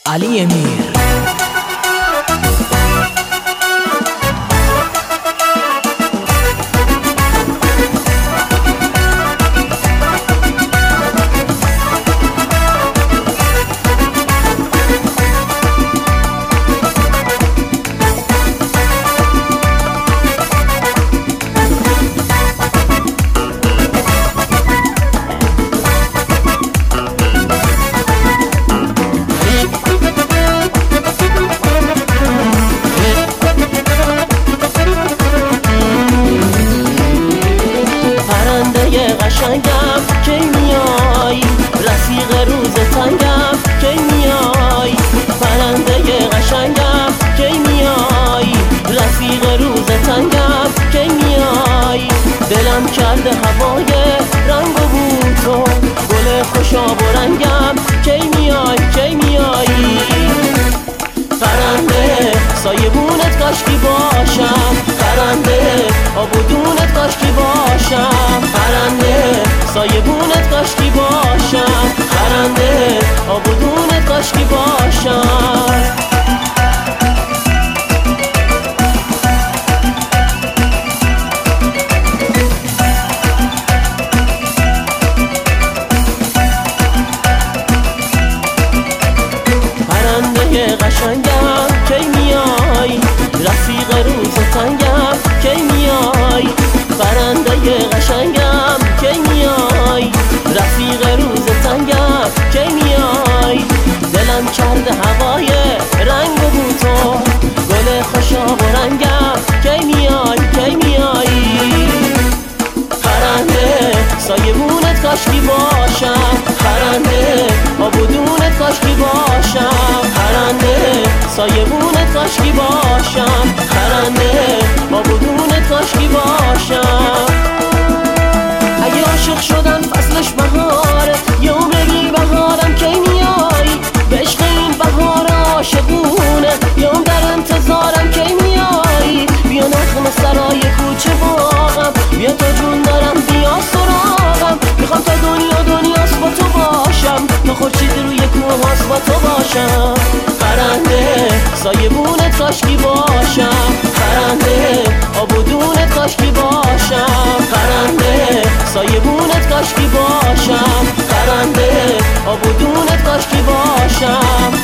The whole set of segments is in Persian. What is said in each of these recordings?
علی امیر. قشنگم کی میای رفیق روز تنگم کی میای پرنده قشنگم کی میای رفیق روز تنگم کی میای دلم کرده هوای رنگ و بو تو گل خوشاب و رنگم کی میای کی میایی پرنده سایبونت کاشکی باشم پرنده آبودونت کاشکی باشم پرنده سایبونت کاشکی باشم پرنده آبودونت کاشکی باشم پرنده قشنگم کی میای رفیق روز تنگم کی میای پرنده قشنگم کی میای رفیق روز تنگم کی میای دلم کرده هوای رنگ و بو تو گل خوشاب و رنگم کی میای کی میایی پرنده سایبونت کاشکی باشم پرنده آبودونت کاشکی باشم پرنده سایبونت کاشکی باشم پرنده آبودونت کاشکی باشم اگه عاشق شدن فصلش بهاره یه عمرگی بهارم کی میای به عشق این بهار عاشقونه یه عمر در انتظارم کی میای بیا نخم سرای کوچه باغم بیا تا جون دارم بیا سراغم میخوام تا دنیاست با تو باشم تا خورشید روی کوه هاست با تو باشم پرنده سایبونت کاشکی باشم پرنده آبودونت کاشکی باشم پرنده سایبونت کاشکی باشم پرنده آبودونت کاشکی باشم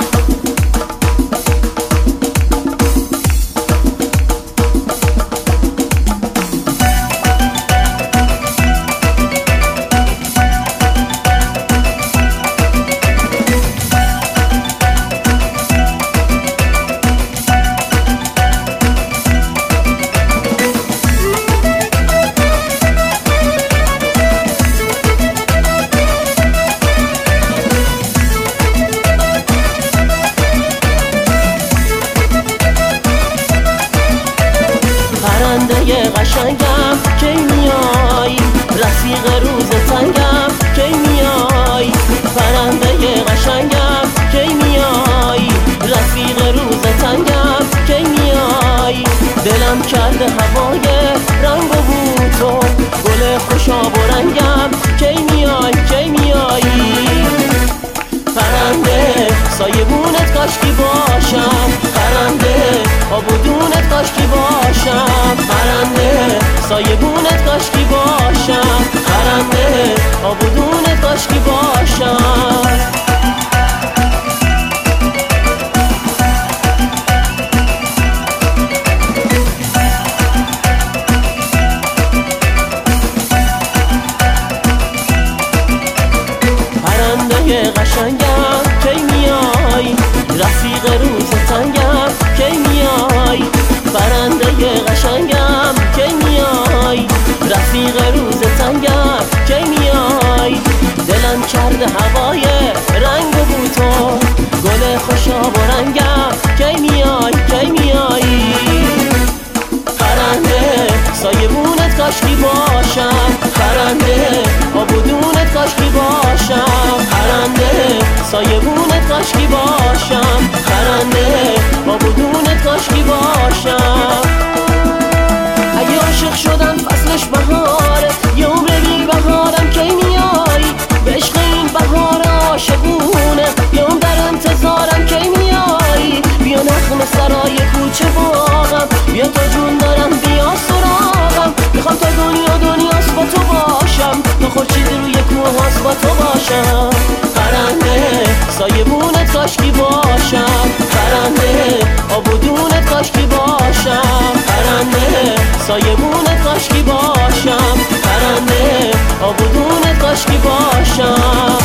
پرنده قشنگم کی میای رفیق روز تنگم کی میای پرنده قشنگم کی میای رفیق روز تنگم کی میای دلم کرده هوای رنگ و بو تو گل خوشاب و رنگم کی میای کی میایی پرنده سایبونت کاشکی باشم پرنده آبودونت کاشکی باشم پرنده سایبونت کاشکی باشم پرنده آبودونت کاشکی باشم پرنده قشنگم کی میای رفیق روز تنگم کی میای پرنده قشنگم کی میای رفیق روز تنگم کی میای دلم کرده هوای رنگ و بو تو گل خوشاب و رنگم کی میای کی میایی پرنده سایبونت کاشکی باشم پرنده آبودونت کاشکی باشم پرنده سایبونت کاشکی باشم پرنده آبودونت کاشکی باشم اگه عاشق شدن فصلش بهاره یه عمرگی بهارم کی میای به عشق این بهار عاشقونه یه عمر در انتظارم باشم، پرنده سایبونت کاشکی باشم، پرنده آبودونت کاشکی باشم، پرنده سایبونت کاشکی باشم، پرنده آبودونت کاشکی باشم.